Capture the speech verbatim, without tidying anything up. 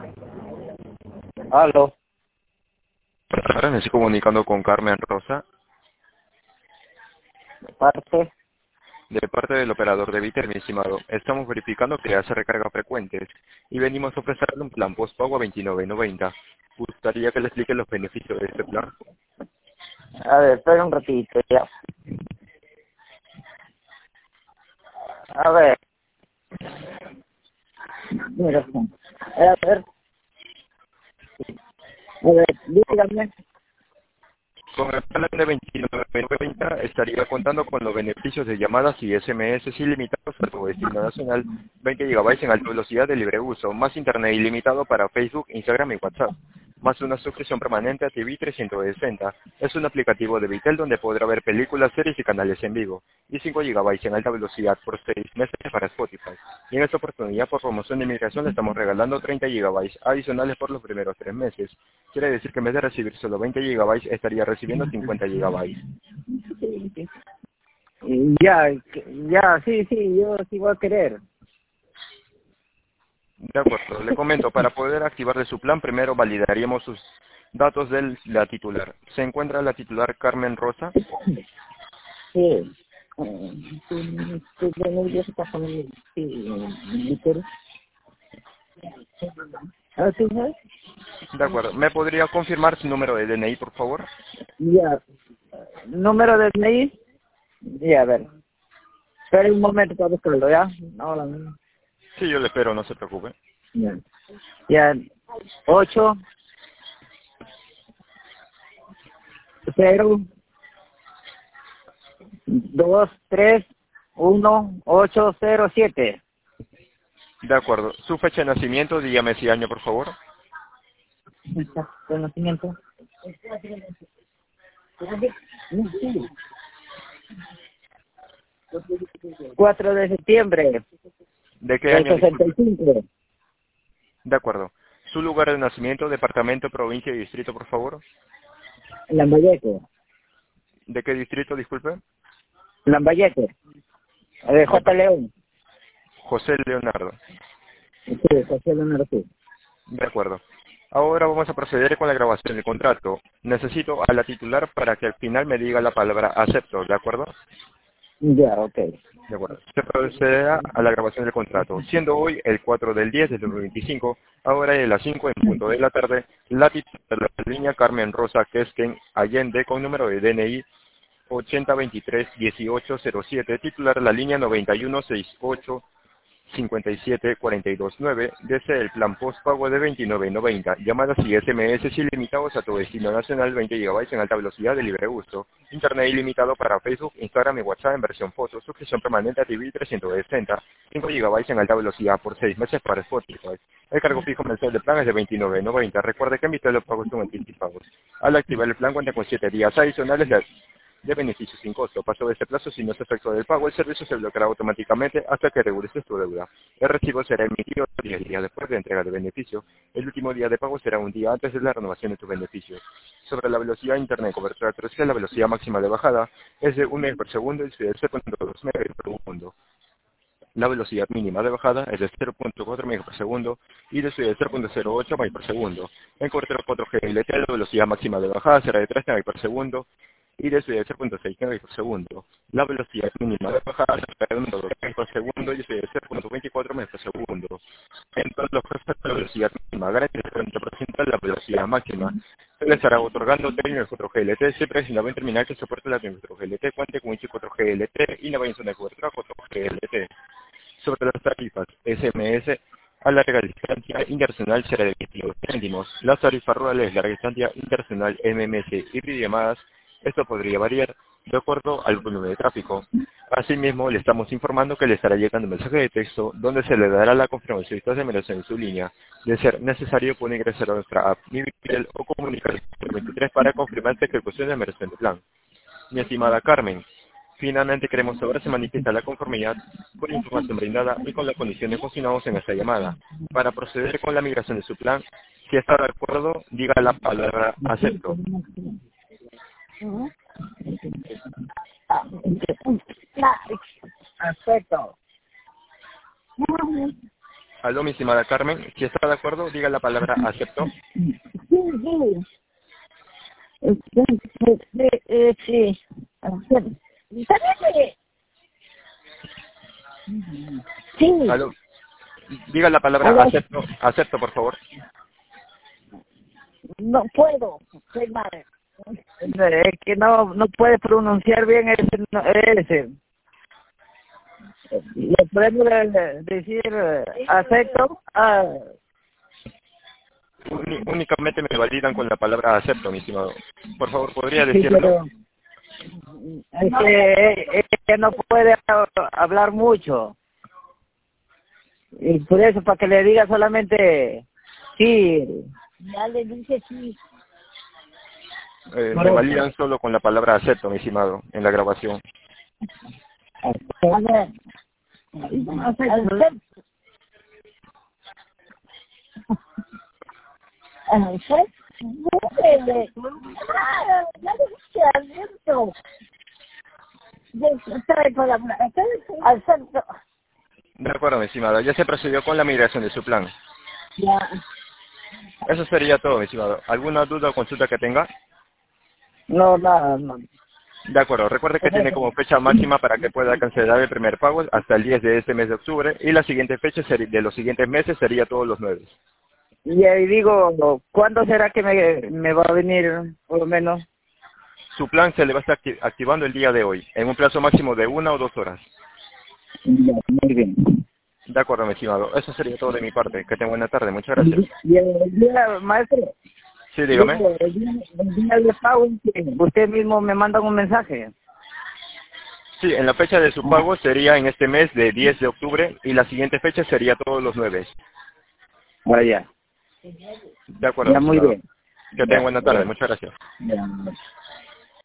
Aló. Ahora me estoy comunicando con Carmen Rosa, De parte. de parte del operador de Bitter, mi estimado. Estamos verificando que hace recargas frecuentes y venimos a ofrecerle un plan postpago a veintinueve noventa. ¿Gustaría que le explique los beneficios de este plan? A ver, espera un ratito ya. A ver. Mira, a ver. A ver, dígame. Con el plan de veintinueve noventa estaría contando con los beneficios de llamadas y S M S ilimitados a tu destino nacional, veinte gigabytes en alta velocidad de libre uso, más internet ilimitado para Facebook, Instagram y WhatsApp, más una suscripción permanente a T V trescientos sesenta. Es un aplicativo de Vitel donde podrá ver películas, series y canales en vivo, y cinco gigabytes en alta velocidad por seis meses para Spotify. Y en esta oportunidad, por promoción de inmigración, le estamos regalando treinta gigabytes adicionales por los primeros tres meses. Quiere decir que en vez de recibir solo veinte gigabytes, estaría recibiendo cincuenta gigabytes. Ya, ya, sí, sí, yo sí voy a querer. De acuerdo, le comento, para poder activarle su plan, primero validaríamos sus datos de la titular. ¿Se encuentra la titular Carmen Rosa? Sí. Eh, Sí, sí, bueno, yo sí paso mi- sí, mi querer. ¿Ah, sí, sabes? De acuerdo, ¿me podría confirmar su número de D N I, por favor? Ya. ¿Número de D N I? Ya, a ver. Espera un momento para buscarlo, ¿ya? Ahora mismo. Sí, yo le espero, no se preocupe. Ya. Ya. Ocho, cero, dos, tres, uno, ocho, cero, siete. De acuerdo, su fecha de nacimiento, dígame si año, por favor. Conocimiento. cuatro de septiembre ¿De qué del año, sesenta y disculpe? cinco. De acuerdo. Su lugar de nacimiento, departamento, provincia y distrito, por favor. Lambayeque. ¿De qué distrito, disculpe? Lambayeque. De De J. acuerdo. León. José Leonardo. Sí, José Leonardo, sí. De acuerdo. Ahora vamos a proceder con la grabación del contrato. Necesito a la titular para que al final me diga la palabra acepto, ¿de acuerdo? Ya, ok. De acuerdo. Se procederá a la grabación del contrato. Siendo hoy el cuatro del diez del dos mil veinticinco, ahora de las cinco en punto de la tarde, la titular de la línea Carmen Rosa Quesquen Allende con número de D N I ochenta veintitrés dieciocho cero siete, titular de la línea noventa y uno sesenta y ocho cincuenta y siete cuarenta y dos nueve, desde el plan postpago de veintinueve noventa, llamadas y S M S ilimitados a tu destino nacional, veinte gigabytes en alta velocidad de libre uso, internet ilimitado para Facebook, Instagram y WhatsApp en versión foto, suscripción permanente a T V trescientos sesenta, cinco gigabytes en alta velocidad por seis meses para Spotify. El cargo fijo mensual del plan es de veintinueve noventa. Recuerde que en vista de los pagos son anticipados. Al activar el plan cuenta con siete días adicionales de de beneficio sin costo. Paso de este plazo, si no se efectúa del pago, el servicio se bloqueará automáticamente hasta que regulaces tu deuda. El recibo será emitido diez días después de entrega de beneficio. El último día de pago será un día antes de la renovación de tus beneficios. Sobre la velocidad de internet cobertura terrestre, la velocidad máxima de bajada es de un megabit por segundo y de cero punto dos megabits por segundo. La velocidad mínima de bajada es de cero punto cuatro megabits por segundo y de cero punto cero ocho megabits por segundo. En cobertura cuatro G L T, la velocidad máxima de bajada será de tres megabits por segundo y de cero punto seis megabits por segundo. La velocidad mínima de bajada será de dos megabits por segundo y de cero punto veinticuatro megabits por segundo. En todos los casos, la velocidad mínima gana el cuarenta por ciento de la velocidad máxima. Se le estará otorgando términos cuatro G L T siempre sin haber terminal que soporte la tecnología cuatro G L T, cuente con Wi-Fi cuatro G L T y la variación de cobertura cuatro G L T. Sobre las tarifas S M S a larga distancia internacional será de veintidós céntimos. Las tarifas rurales larga distancia internacional M M S y videollamadas, esto podría variar de acuerdo al volumen de tráfico. Asimismo, le estamos informando que le estará llegando un mensaje de texto donde se le dará la confirmación de estado de migración en su línea. De ser necesario, puede ingresar a nuestra app Mi Vitel o comunicarse con el veintitrés para confirmar la ejecución de migración de plan. Mi estimada Carmen, finalmente queremos saber si manifiesta la conformidad con la información brindada y con las condiciones consignadas en esta llamada. Para proceder con la migración de su plan, si está de acuerdo, diga la palabra acepto. Aspecto. Aló, mi estimada Carmen, si está de acuerdo, diga la palabra acepto. Sí, sí. Este, este, eh, sí. ¿Sabes? Sí. Aló, diga la palabra Aló. acepto, acepto, por favor. No puedo, soy madre. Es que no, no puede pronunciar bien ese. no- ese. Le podemos eh, decir eh, acepto. Ah, Uni- únicamente me validan con la palabra acepto, mi estimado. Por favor, ¿podría sí, decirlo? pero es que ella no puede ha- hablar mucho. Y por eso, para que le diga solamente sí. Ya le dije sí. Eh, Por me eso. validan solo con la palabra acepto, mi estimado, en la grabación. A ver. Acepto. Acepto. Ah, ya le dije acepto. Acepto. De acuerdo, mi estimado. Ya se procedió con la migración de su plan. Ya. Eso sería todo, mi estimado. ¿Alguna duda o consulta que tenga? No, nada, no. De acuerdo. Recuerde que tiene como fecha máxima para que pueda cancelar el primer pago hasta el diez de este mes de octubre y la siguiente fecha seri- de los siguientes meses sería todos los nueve. Y ahí digo, ¿cuándo será que me, me va a venir, por lo menos? Su plan se le va a estar acti- activando el día de hoy, en un plazo máximo de una o dos horas. Ya, muy bien. De acuerdo, mi estimado. Eso sería todo de mi parte. Que tenga buena tarde. Muchas gracias. Y el día, maestro, Sí, dígame. digo, el día, el día de pago, usted mismo me manda un mensaje. Sí, en la fecha de su pago sería en este mes de diez de octubre y la siguiente fecha sería todos los nueve. Ah, ya. De acuerdo, Ya, mi muy estimado. bien. Que tenga Ya, buena tarde. bueno. Muchas gracias. Ya.